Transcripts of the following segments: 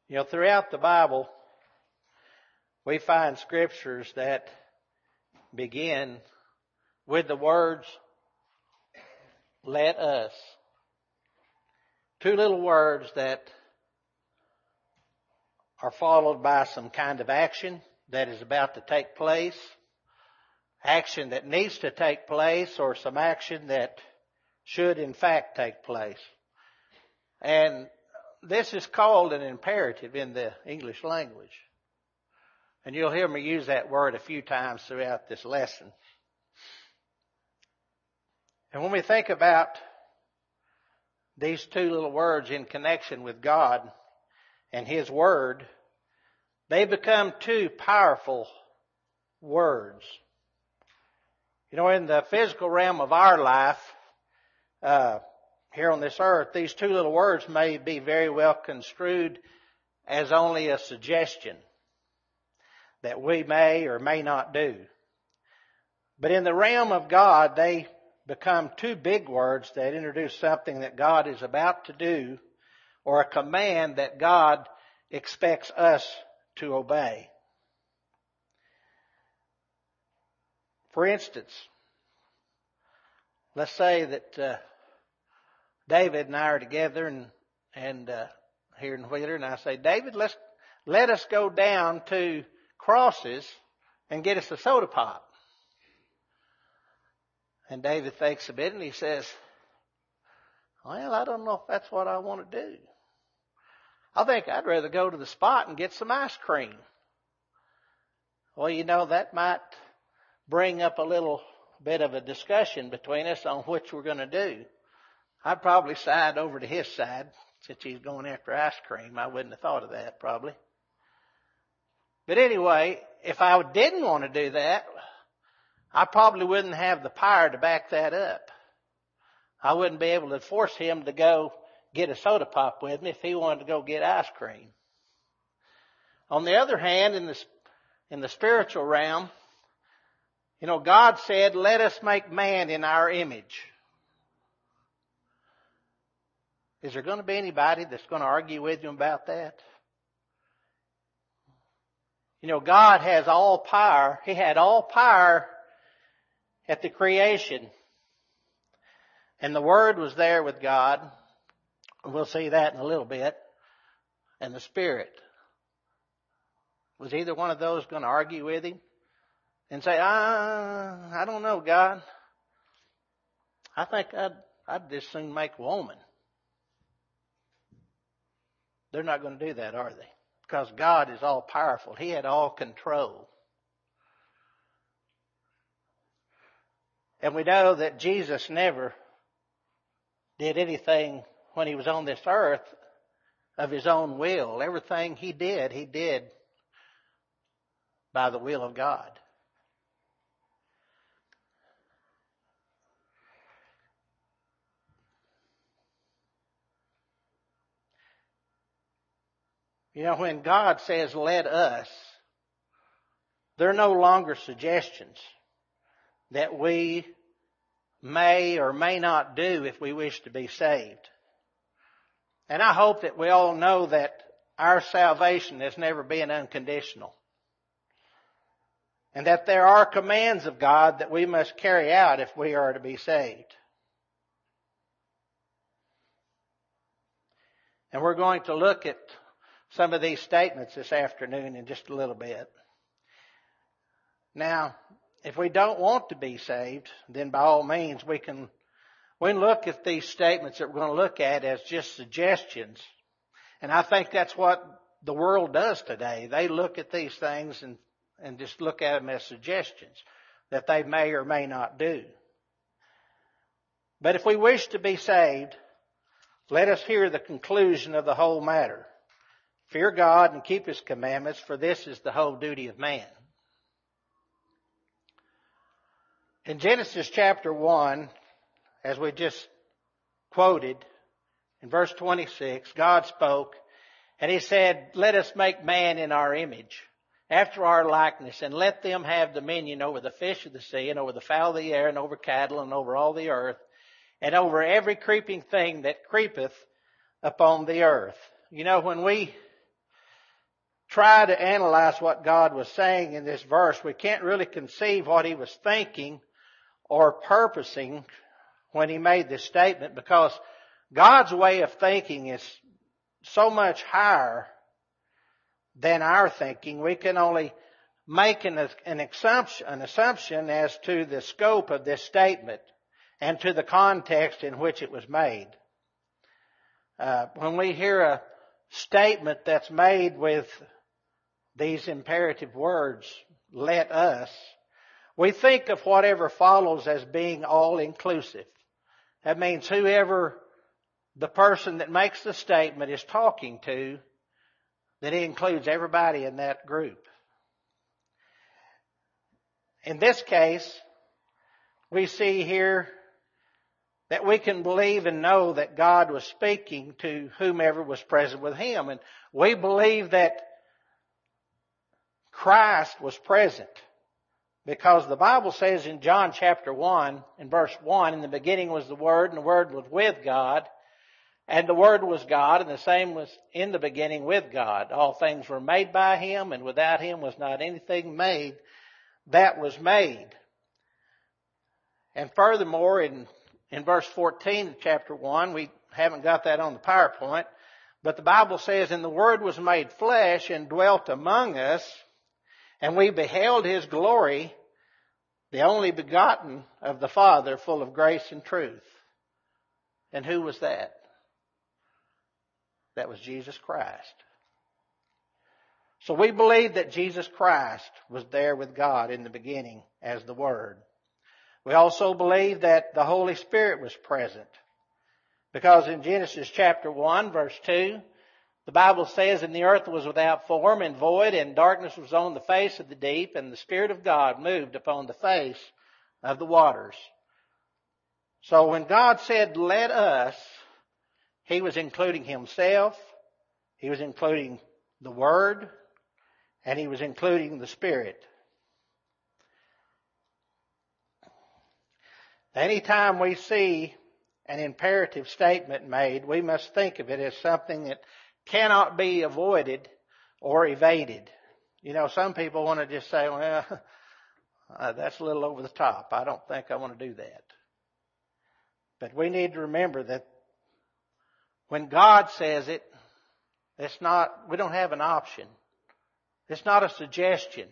Throughout the Bible, we find scriptures that begin with the words, "Let us." Two little words that are followed by some kind of action that is about to take place, action that needs to take place, or some action that should in fact take place. And this is called an imperative in the English language. And you'll hear me use that word a few times throughout this lesson. And when we think about these two little words in connection with God and His Word, they become two powerful words. In the physical realm of our life, here on this earth, these two little words may be very well construed as only a suggestion that we may or may not do. But in the realm of God, they become two big words that introduce something that God is about to do, or a command that God expects us to obey. For instance, let's say that David and I are together and here in Wheeler, and I say, "David, let us go down to Crosses and get us a soda pop." And David thinks a bit and he says, "Well, I don't know if that's what I want to do. I think I'd rather go to the spot and get some ice cream." Well, that might bring up a little bit of a discussion between us on which we're going to do. I'd probably side over to his side since he's going after ice cream. I wouldn't have thought of that probably. But anyway, if I didn't want to do that, I probably wouldn't have the power to back that up. I wouldn't be able to force him to go get a soda pop with me if he wanted to go get ice cream. On the other hand, in the spiritual realm, God said, "Let us make man in our image." Is there going to be anybody that's going to argue with you about that? God has all power. He had all power at the creation. And the Word was there with God. We'll see that in a little bit. And the Spirit. Was either one of those going to argue with Him and say, "I don't know, God. I think I'd just soon make a woman"? They're not going to do that, are they? Because God is all powerful. He had all control. And we know that Jesus never did anything when He was on this earth of His own will. Everything He did by the will of God. When God says, "Let us," they're no longer suggestions that we may or may not do if we wish to be saved. And I hope that we all know that our salvation has never been unconditional. And that there are commands of God that we must carry out if we are to be saved. And we're going to look at some of these statements this afternoon in just a little bit. Now, if we don't want to be saved, then by all means we can look at these statements that we're going to look at as just suggestions. And I think that's what the world does today. They look at these things and just look at them as suggestions that they may or may not do. But if we wish to be saved, let us hear the conclusion of the whole matter. Fear God and keep His commandments, for this is the whole duty of man. In Genesis chapter 1, as we just quoted, in verse 26, God spoke, and He said, "Let us make man in our image, after our likeness, and let them have dominion over the fish of the sea, and over the fowl of the air, and over cattle, and over all the earth, and over every creeping thing that creepeth upon the earth." When we try to analyze what God was saying in this verse, we can't really conceive what He was thinking or purposing when He made this statement, because God's way of thinking is so much higher than our thinking. We can only make an assumption as to the scope of this statement and to the context in which it was made. When we hear a statement that's made with these imperative words, let us, we think of whatever follows as being all-inclusive. That means whoever the person that makes the statement is talking to, that it includes everybody in that group. In this case, we see here that we can believe and know that God was speaking to whomever was present with Him. And we believe that Christ was present, because the Bible says in John chapter 1, in verse 1, in the beginning was the Word, and the Word was with God, and the Word was God, and the same was in the beginning with God. All things were made by Him, and without Him was not anything made that was made. And furthermore, in verse 14 of chapter 1, we haven't got that on the PowerPoint, but the Bible says, and the Word was made flesh and dwelt among us, and we beheld His glory, the only begotten of the Father, full of grace and truth. And who was that? That was Jesus Christ. So we believe that Jesus Christ was there with God in the beginning as the Word. We also believe that the Holy Spirit was present, because in Genesis chapter 1, verse 2, the Bible says, and the earth was without form and void, and darkness was on the face of the deep, and the Spirit of God moved upon the face of the waters. So when God said, let us, He was including Himself, He was including the Word, and He was including the Spirit. Anytime we see an imperative statement made, we must think of it as something that cannot be avoided or evaded. You know, some people want to just say, well, that's a little over the top. I don't think I want to do that. But we need to remember that when God says it, we don't have an option. It's not a suggestion.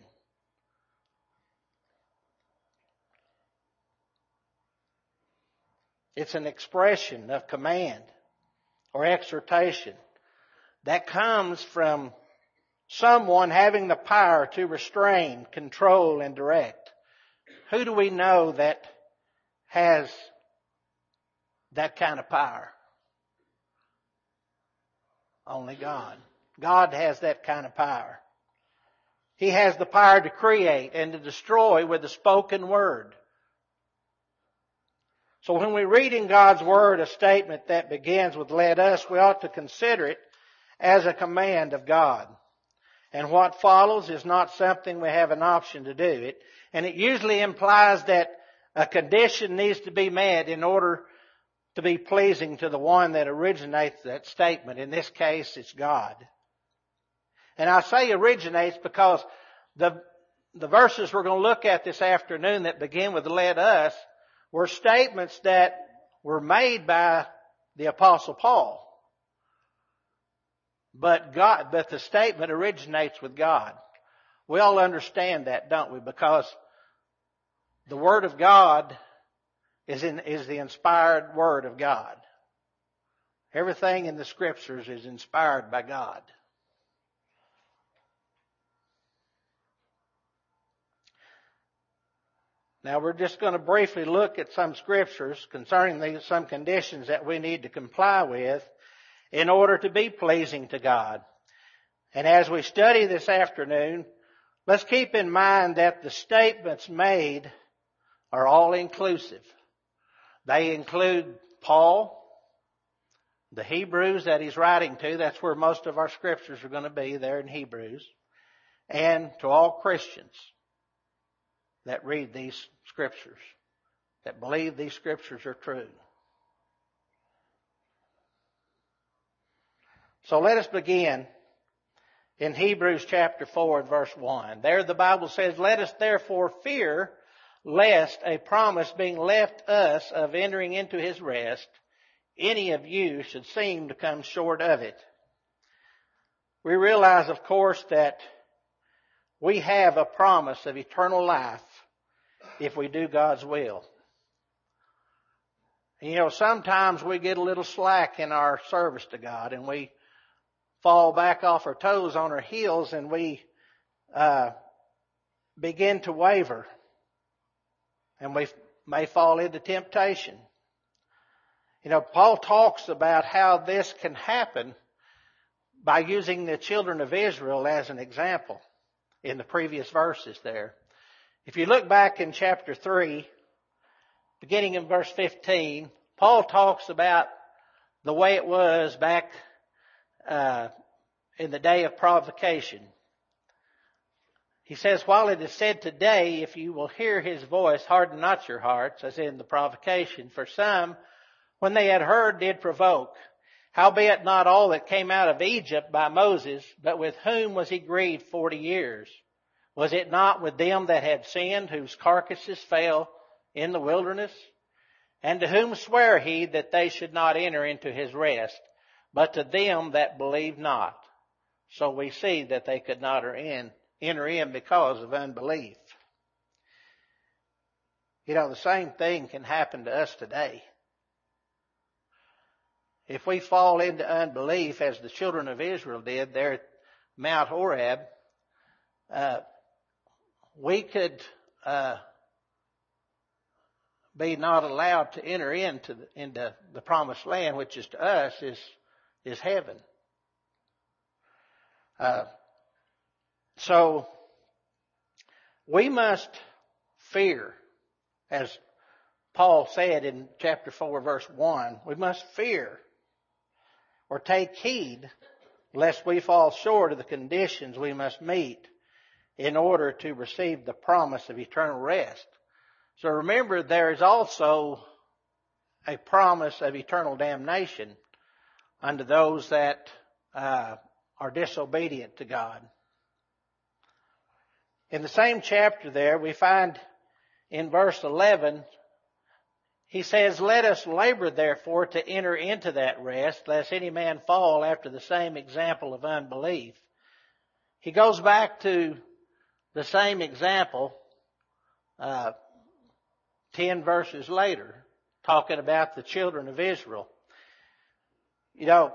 It's an expression of command or exhortation that comes from someone having the power to restrain, control, and direct. Who do we know that has that kind of power? Only God. God has that kind of power. He has the power to create and to destroy with the spoken word. So when we read in God's Word a statement that begins with let us, we ought to consider it as a command of God. And what follows is not something we have an option to do. And it usually implies that a condition needs to be met in order to be pleasing to the one that originates that statement. In this case, it's God. And I say originates because the verses we're going to look at this afternoon that begin with let us were statements that were made by the Apostle Paul. But the statement originates with God. We all understand that, don't we? Because the Word of God is the inspired Word of God. Everything in the Scriptures is inspired by God. Now we're just going to briefly look at some Scriptures concerning some conditions that we need to comply with in order to be pleasing to God. And as we study this afternoon, let's keep in mind that the statements made are all inclusive. They include Paul, the Hebrews that he's writing to. That's where most of our Scriptures are going to be, there in Hebrews. And to all Christians that read these Scriptures, that believe these Scriptures are true. So let us begin in Hebrews chapter 4 and verse 1. There the Bible says, "Let us therefore fear, lest a promise being left us of entering into his rest, any of you should seem to come short of it." We realize, of course, that we have a promise of eternal life if we do God's will. You know, sometimes we get a little slack in our service to God and we fall back off our toes on our heels and we begin to waver. And we may fall into temptation. You know, Paul talks about how this can happen by using the children of Israel as an example in the previous verses there. If you look back in chapter 3, beginning in verse 15, Paul talks about the way it was back in the day of provocation. He says, "While it is said today, if you will hear his voice, harden not your hearts," as in the provocation. "For some, when they had heard, did provoke. Howbeit not all that came out of Egypt by Moses, but with whom was he grieved 40 years? Was it not with them that had sinned, whose carcasses fell in the wilderness? And to whom sware he that they should not enter into his rest, but to them that believed not? So we see that they could not enter in because of unbelief." You know, the same thing can happen to us today. If we fall into unbelief, as the children of Israel did there at Mount Horeb, we could be not allowed to enter into the promised land, which is to us is heaven. So we must fear, as Paul said in chapter 4 verse 1, we must fear or take heed lest we fall short of the conditions we must meet in order to receive the promise of eternal rest. So remember, there is also a promise of eternal damnation unto those that are disobedient to God. In the same chapter there, we find in verse 11, he says, "Let us labor therefore to enter into that rest, lest any man fall after the same example of unbelief." He goes back to the same example 10 verses later, talking about the children of Israel. You know,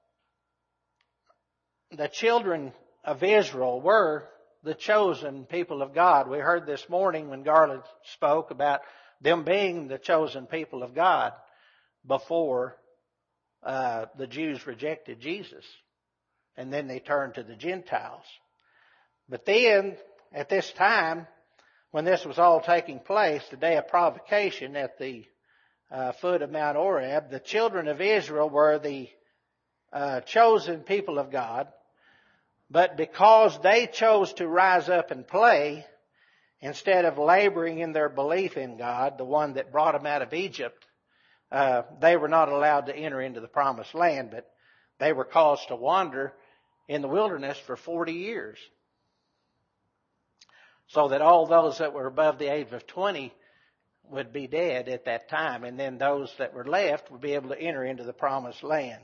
the children of Israel were the chosen people of God. We heard this morning when Garland spoke about them being the chosen people of God before the Jews rejected Jesus. And then they turned to the Gentiles. But then, at this time, when this was all taking place, the day of provocation at the foot of Mount Horeb, the children of Israel were the chosen people of God. But because they chose to rise up and play, instead of laboring in their belief in God, the one that brought them out of Egypt, they were not allowed to enter into the promised land, but they were caused to wander in the wilderness for 40 years. So that all those that were above the age of 20 would be dead at that time, and then those that were left would be able to enter into the promised land.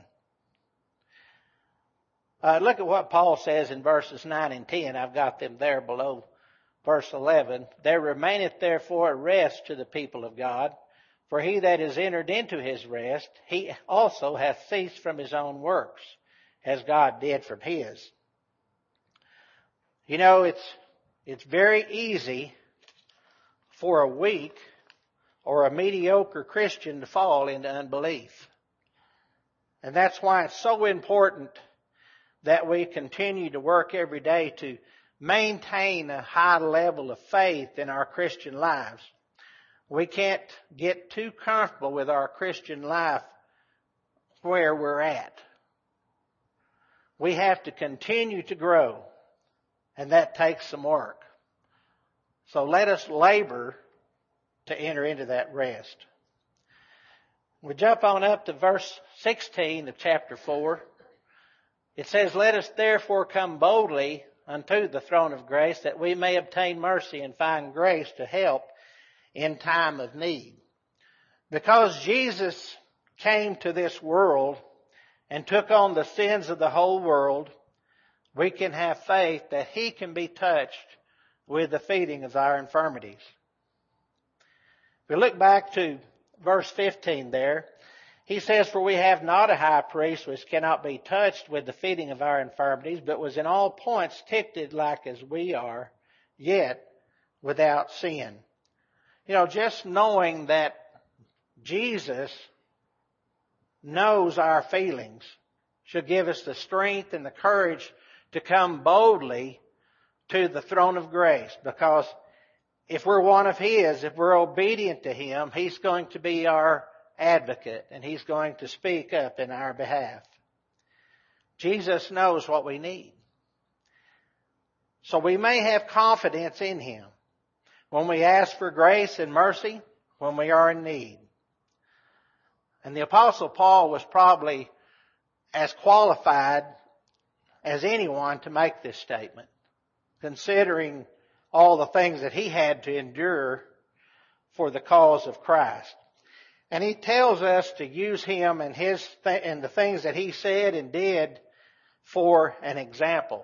Look at what Paul says in verses 9 and 10. I've got them there below verse 11. "There remaineth therefore a rest to the people of God, for he that is entered into his rest, he also hath ceased from his own works, as God did from his." You know, it's very easy for a weak or a mediocre Christian to fall into unbelief. And that's why it's so important that we continue to work every day to maintain a high level of faith in our Christian lives. We can't get too comfortable with our Christian life where we're at. We have to continue to grow, and that takes some work. So let us labor to enter into that rest. We jump on up to verse 16 of chapter 4. It says, "Let us therefore come boldly unto the throne of grace, that we may obtain mercy and find grace to help in time of need." Because Jesus came to this world and took on the sins of the whole world, we can have faith that He can be touched with the feeling of our infirmities. If we look back to verse 15 there, He says, "For we have not a high priest which cannot be touched with the feeling of our infirmities, but was in all points tempted like as we are, yet without sin." You know, just knowing that Jesus knows our feelings should give us the strength and the courage to come boldly to the throne of grace. Because if we're one of His, if we're obedient to Him, He's going to be our advocate and He's going to speak up in our behalf. Jesus knows what we need. So we may have confidence in Him when we ask for grace and mercy when we are in need. And the Apostle Paul was probably as qualified as anyone to make this statement, considering all the things that he had to endure for the cause of Christ. And he tells us to use him and and the things that he said and did for an example.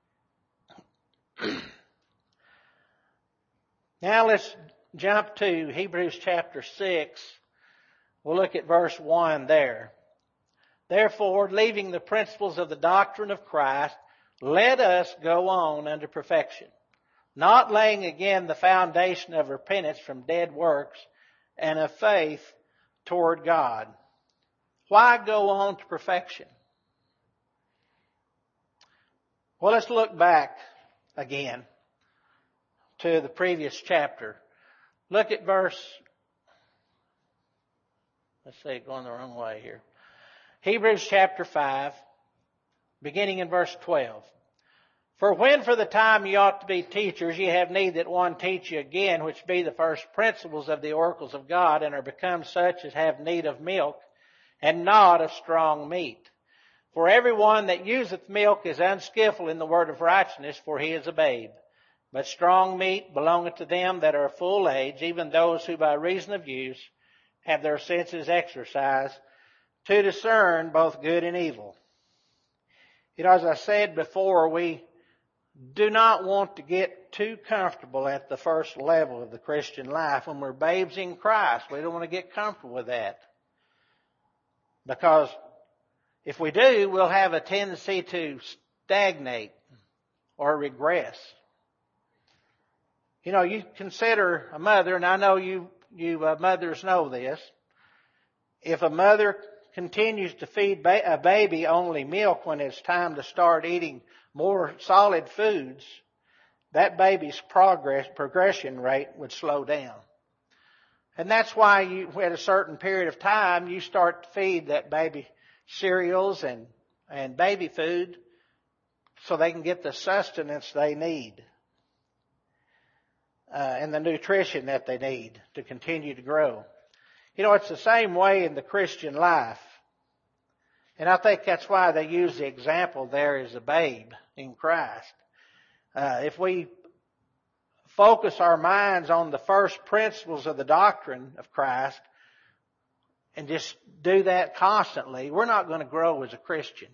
Now let's jump to Hebrews chapter 6. We'll look at verse 1 there. "Therefore, leaving the principles of the doctrine of Christ, let us go on unto perfection, not laying again the foundation of repentance from dead works and of faith toward God." Why go on to perfection? Well, let's look back again to the previous chapter. Look at going the wrong way here. Hebrews chapter 5, beginning in verse 12. "For when for the time ye ought to be teachers, ye have need that one teach you again, which be the first principles of the oracles of God, and are become such as have need of milk, and not of strong meat. For every one that useth milk is unskillful in the word of righteousness, for he is a babe. But strong meat belongeth to them that are of full age, even those who by reason of use have their senses exercised to discern both good and evil." You know, as I said before, we do not want to get too comfortable at the first level of the Christian life. When we're babes in Christ, we don't want to get comfortable with that. Because if we do, we'll have a tendency to stagnate or regress. You know, you consider a mother, and I know you mothers know this. If a mother continues to feed a baby only milk when it's time to start eating more solid foods, that baby's progression rate would slow down. And that's why at a certain period of time, you start to feed that baby cereals and baby food so they can get the sustenance they need. And the nutrition that they need to continue to grow. You know, it's the same way in the Christian life. And I think that's why they use the example there as a babe in Christ. If we focus our minds on the first principles of the doctrine of Christ and just do that constantly, we're not going to grow as a Christian.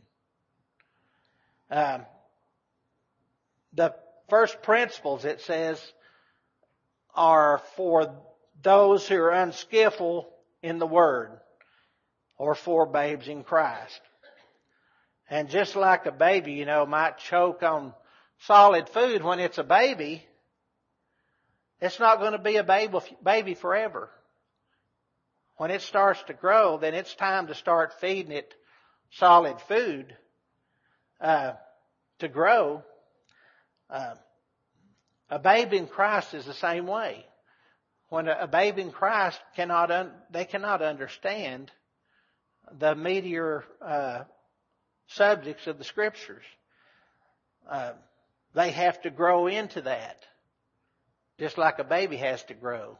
The first principles, it says, are for those who are unskillful in the Word, or for babes in Christ. And just like a baby, you know, might choke on solid food when it's a baby, it's not going to be a baby forever. When it starts to grow, then it's time to start feeding it solid food to grow. A babe in Christ is the same way. When a babe in Christ cannot understand the meatier subjects of the Scriptures. They have to grow into that, just like a baby has to grow.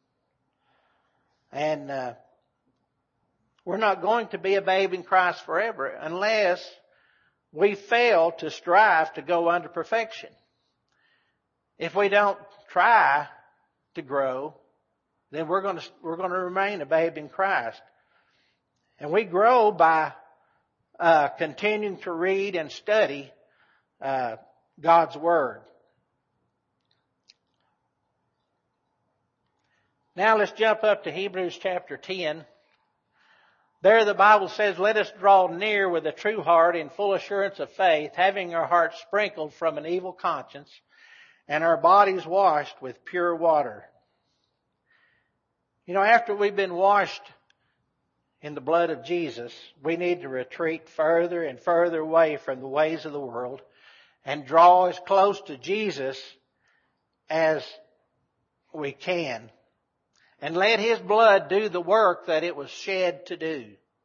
And we're not going to be a babe in Christ forever unless we fail to strive to go unto perfection. If we don't try to grow, then we're going to remain a babe in Christ. And we grow by continuing to read and study God's Word. Now let's jump up to Hebrews chapter 10. There the Bible says, let us draw near with a true heart in full assurance of faith, having our hearts sprinkled from an evil conscience and our bodies washed with pure water. You know, after we've been washed in the blood of Jesus, we need to retreat further and further away from the ways of the world and draw as close to Jesus as we can. And let His blood do the work that it was shed to do.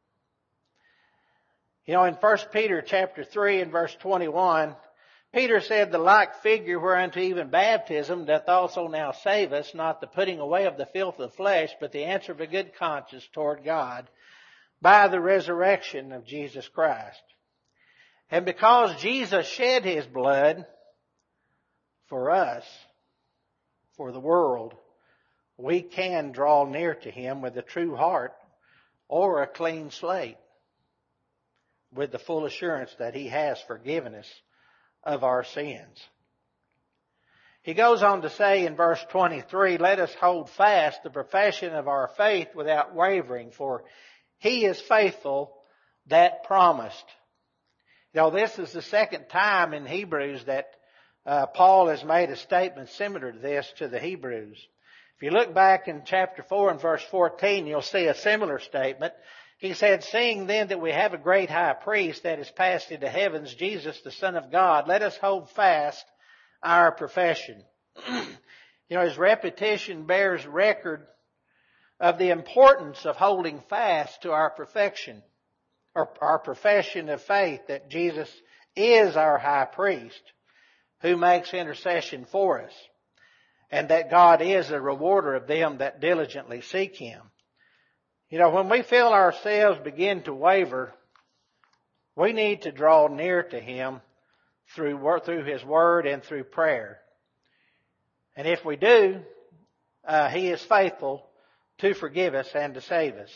You know, in 1 Peter chapter 3 and verse 21, Peter said, the like figure whereunto even baptism doth also now save us, not the putting away of the filth of the flesh, but the answer of a good conscience toward God by the resurrection of Jesus Christ. And because Jesus shed His blood for us, for the world, we can draw near to Him with a true heart or a clean slate, with the full assurance that He has forgiven us of our sins. He goes on to say in verse 23, let us hold fast the profession of our faith without wavering, for He is faithful that promised. You know, this is the second time in Hebrews that Paul has made a statement similar to this to the Hebrews. If you look back in chapter 4 and verse 14, you'll see a similar statement. He said, seeing then that we have a great high priest that is passed into heavens, Jesus, the Son of God, let us hold fast our profession. You know, his repetition bears record of the importance of holding fast to our perfection, or our profession of faith that Jesus is our high priest who makes intercession for us, and that God is a rewarder of them that diligently seek Him. You know, when we feel ourselves begin to waver, we need to draw near to Him through His Word and through prayer. And if we do, He is faithful to forgive us and to save us.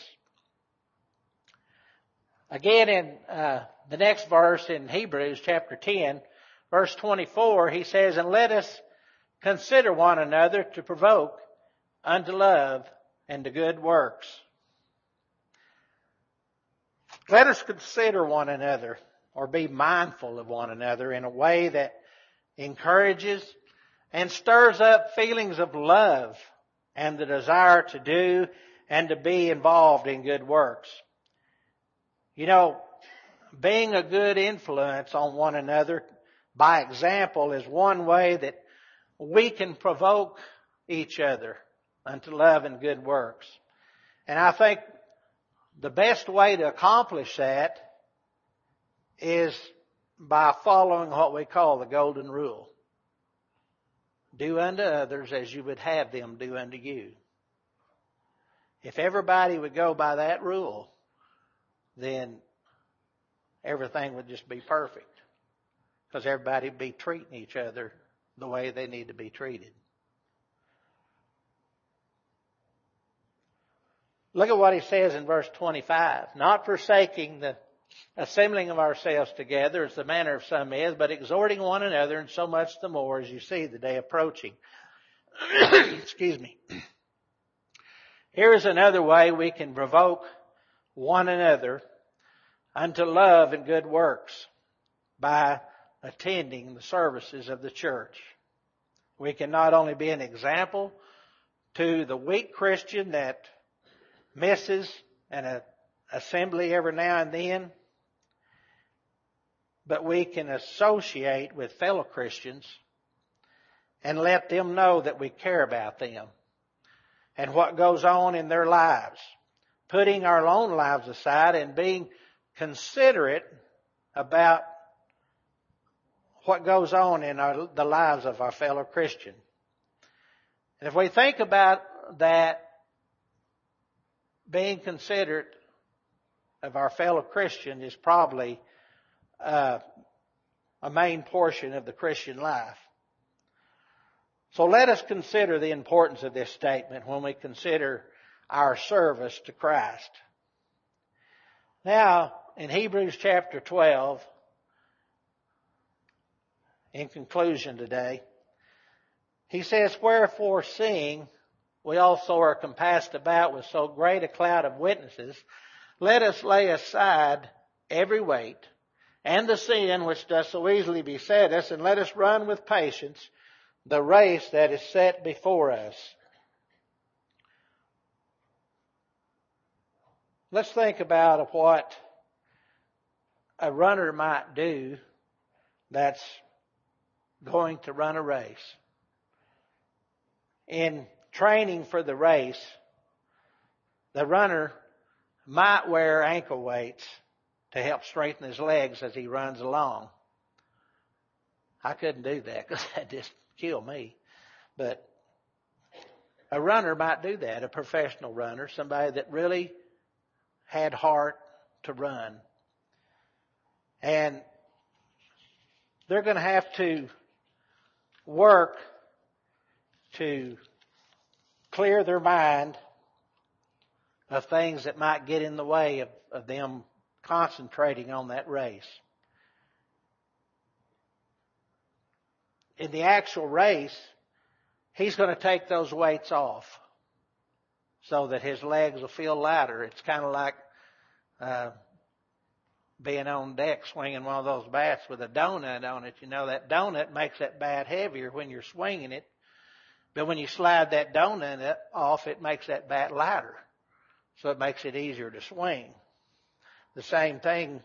Again, in the next verse in Hebrews chapter 10, verse 24, he says, and let us consider one another to provoke unto love and to good works. Let us consider one another, or be mindful of one another in a way that encourages and stirs up feelings of love and the desire to do and to be involved in good works. You know, being a good influence on one another by example is one way that we can provoke each other unto love and good works. And I think the best way to accomplish that is by following what we call the golden rule. Do unto others as you would have them do unto you. If everybody would go by that rule, then everything would just be perfect. Because everybody would be treating each other the way they need to be treated. Look at what he says in verse 25. Not forsaking the assembling of ourselves together as the manner of some is, but exhorting one another, and so much the more as you see the day approaching. Excuse me. Here is another way we can provoke one another unto love and good works by attending the services of the church. We can not only be an example to the weak Christian that misses an assembly every now and then, but we can associate with fellow Christians and let them know that we care about them and what goes on in their lives, putting our own lives aside and being considerate about what goes on in the lives of our fellow Christian. And if we think about that, being considerate of our fellow Christian is probably a main portion of the Christian life. So let us consider the importance of this statement when we consider our service to Christ. Now, in Hebrews chapter 12, in conclusion today, he says, "Wherefore, seeing we also are compassed about with so great a cloud of witnesses, let us lay aside every weight and the sin which does so easily beset us, and let us run with patience the race that is set before us." Let's think about what a runner might do that's going to run a race. In training for the race, the runner might wear ankle weights to help strengthen his legs as he runs along. I couldn't do that because that'd just kill me. But a runner might do that, a professional runner, somebody that really had heart to run. And they're going to have to work to clear their mind of things that might get in the way of them concentrating on that race. In the actual race, he's going to take those weights off so that his legs will feel lighter. It's kind of like being on deck swinging one of those bats with a donut on it. You know, that donut makes that bat heavier when you're swinging it. But when you slide that donut off, it makes that bat lighter. So it makes it easier to swing. The same thing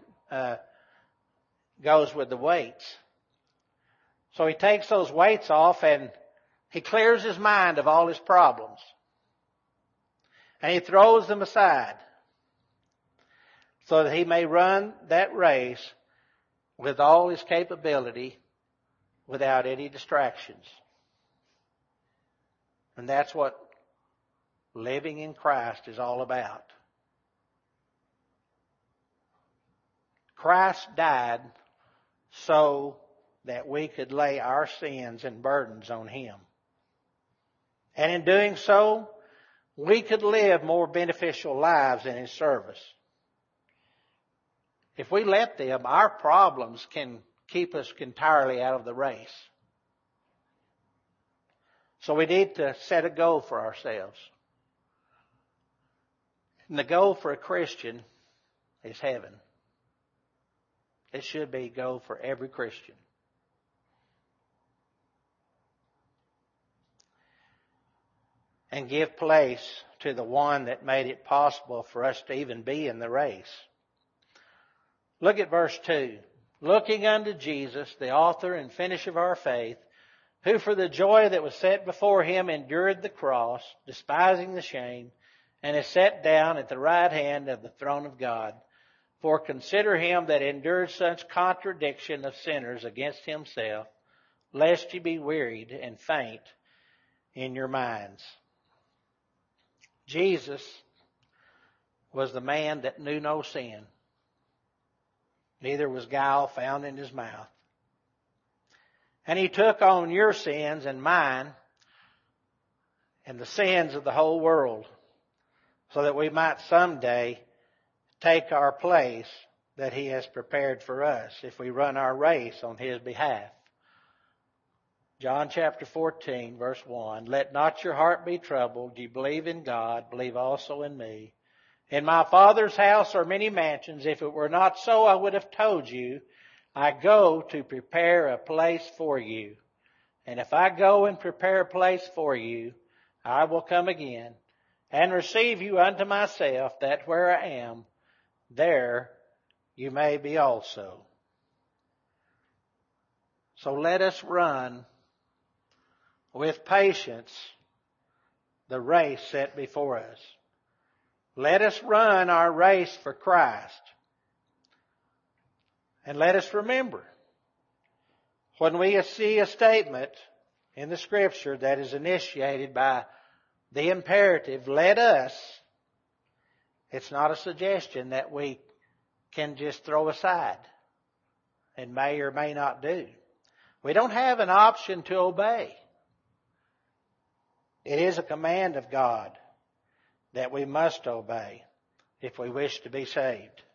goes with the weights. So he takes those weights off and he clears his mind of all his problems. And he throws them aside so that he may run that race with all his capability without any distractions. And that's what living in Christ is all about. Christ died so that we could lay our sins and burdens on Him. And in doing so, we could live more beneficial lives in His service. If we let them, our problems can keep us entirely out of the race. So we need to set a goal for ourselves. And the goal for a Christian is heaven. It should be a goal for every Christian. And give place to the one that made it possible for us to even be in the race. Look at verse 2. "Looking unto Jesus, the author and finisher of our faith, who for the joy that was set before Him endured the cross, despising the shame, and is set down at the right hand of the throne of God. For consider Him that endured such contradiction of sinners against Himself, lest ye be wearied and faint in your minds." Jesus was the man that knew no sin. Neither was guile found in His mouth. And He took on your sins and mine and the sins of the whole world, so that we might someday take our place that He has prepared for us if we run our race on His behalf. John chapter 14, verse 1, "Let not your heart be troubled. Ye believe in God, believe also in me. In my Father's house are many mansions. If it were not so, I would have told you. I go to prepare a place for you. And if I go and prepare a place for you, I will come again and receive you unto myself, that where I am, there you may be also." So let us run with patience the race set before us. Let us run our race for Christ. And let us remember, when we see a statement in the Scripture that is initiated by the imperative, "let us," it's not a suggestion that we can just throw aside. and may or may not do. We don't have an option to obey. It is a command of God that we must obey if we wish to be saved.